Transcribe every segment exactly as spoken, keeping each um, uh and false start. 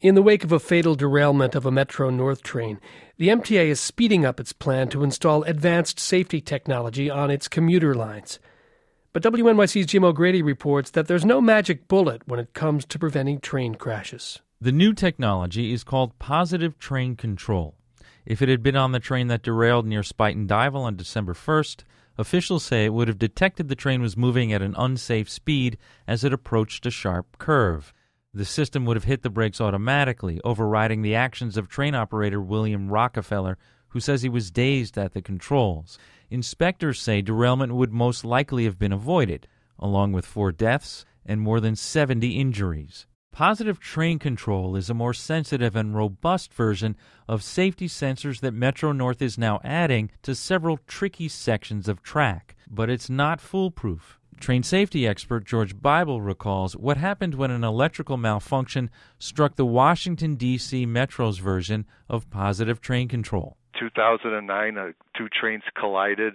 In the wake of a fatal derailment of a Metro North train, the M T A is speeding up its plan to install advanced safety technology on its commuter lines. But W N Y C's Jim O'Grady reports that there's no magic bullet when it comes to preventing train crashes. The new technology is called Positive Train Control. If it had been on the train that derailed near Spuyten Duyvil on December first, officials say it would have detected the train was moving at an unsafe speed as it approached a sharp curve. The system would have hit the brakes automatically, overriding the actions of train operator William Rockefeller, who says he was dazed at the controls. Inspectors say derailment would most likely have been avoided, along with four deaths and more than seventy injuries. Positive Train Control is a more sensitive and robust version of safety sensors that Metro North is now adding to several tricky sections of track, but it's not foolproof. Train safety expert George Bible recalls what happened when an electrical malfunction struck the Washington, D C Metro's version of Positive Train Control. two thousand nine, uh, two trains collided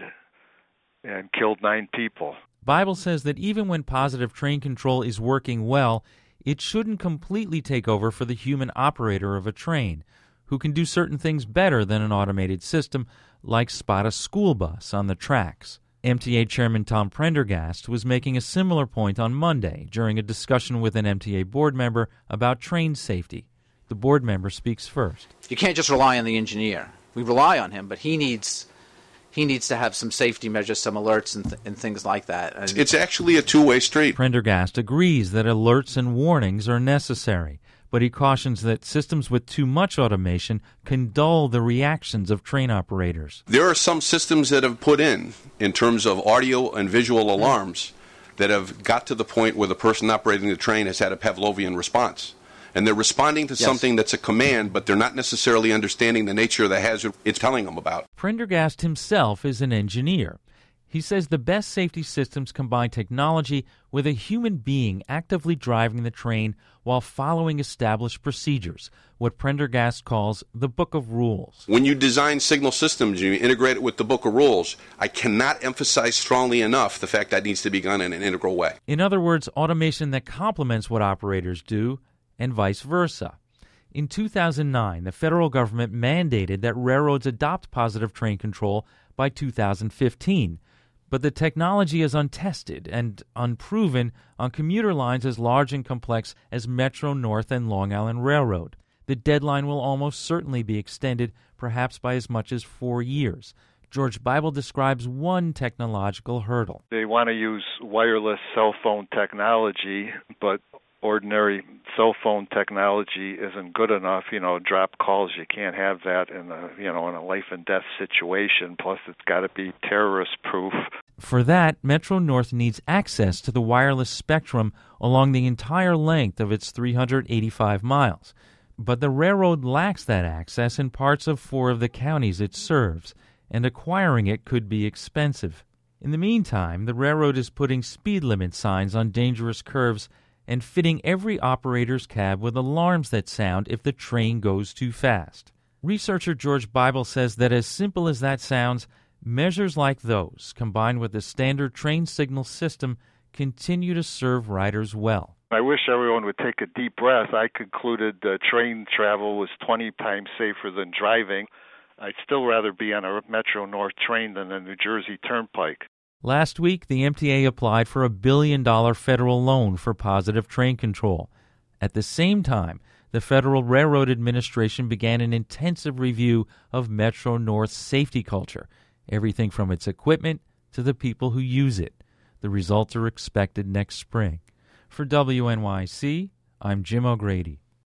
and killed nine people. Bible says that even when Positive Train Control is working well, it shouldn't completely take over for the human operator of a train, who can do certain things better than an automated system, like spot a school bus on the tracks. M T A Chairman Tom Prendergast was making a similar point on Monday during a discussion with an M T A board member about train safety. The board member speaks first. You can't just rely on the engineer. We rely on him, but he needs he needs to have some safety measures, some alerts and, th- and things like that. And it's actually a two-way street. Prendergast agrees that alerts and warnings are necessary, but he cautions that systems with too much automation can dull the reactions of train operators. There are some systems that have put in, in terms of audio and visual alarms, that have got to the point where the person operating the train has had a Pavlovian response. And they're responding to yes. something that's a command, but they're not necessarily understanding the nature of the hazard it's telling them about. Prendergast himself is an engineer. He says the best safety systems combine technology with a human being actively driving the train while following established procedures, what Prendergast calls the Book of Rules. When you design signal systems, you integrate it with the Book of Rules. I cannot emphasize strongly enough the fact that needs to be done in an integral way. In other words, automation that complements what operators do, and vice versa. In two thousand nine, the federal government mandated that railroads adopt Positive Train Control by two thousand fifteen, but the technology is untested and unproven on commuter lines as large and complex as Metro North and Long Island Railroad. The deadline will almost certainly be extended, perhaps by as much as four years. George Bible describes one technological hurdle. They want to use wireless cell phone technology, but ordinary cell phone technology isn't good enough. You know, drop calls, you can't have that in a, you know, in a life and death situation. Plus, it's got to be terrorist proof. For that, Metro North needs access to the wireless spectrum along the entire length of its three hundred eighty-five miles. But the railroad lacks that access in parts of four of the counties it serves, and acquiring it could be expensive. In the meantime, the railroad is putting speed limit signs on dangerous curves and fitting every operator's cab with alarms that sound if the train goes too fast. Researcher George Bible says that as simple as that sounds, measures like those, combined with the standard train signal system, continue to serve riders well. I wish everyone would take a deep breath. I concluded uh, train travel was twenty times safer than driving. I'd still rather be on a Metro North train than a New Jersey Turnpike. Last week, the M T A applied for a billion dollar federal loan for Positive Train Control. At the same time, the Federal Railroad Administration began an intensive review of Metro North's safety culture, everything from its equipment to the people who use it. The results are expected next spring. For W N Y C, I'm Jim O'Grady.